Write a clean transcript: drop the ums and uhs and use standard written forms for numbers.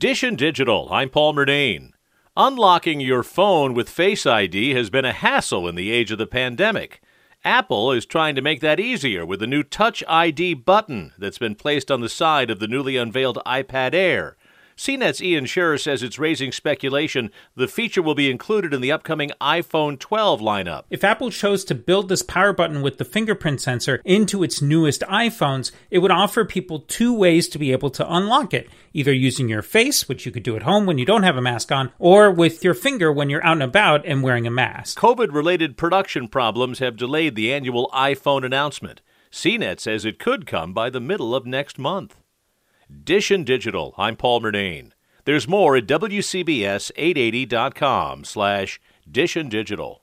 Dish and Digital, I'm Paul Murnane. Unlocking your phone with Face ID has been a hassle in the age of the pandemic. Apple is trying to make that easier with a new Touch ID button that's been placed on the side of the newly unveiled iPad Air. CNET's Ian Scherr says it's raising speculation the feature will be included in the upcoming iPhone 12 lineup. If Apple chose to build this power button with the fingerprint sensor into its newest iPhones, it would offer people two ways to be able to unlock it, either using your face, which you could do at home when you don't have a mask on, or with your finger when you're out and about and wearing a mask. COVID-related production problems have delayed the annual iPhone announcement. CNET says it could come by the middle of next month. Dish and Digital, I'm Paul Murnane. There's more at WCBS880.com/Dish and Digital.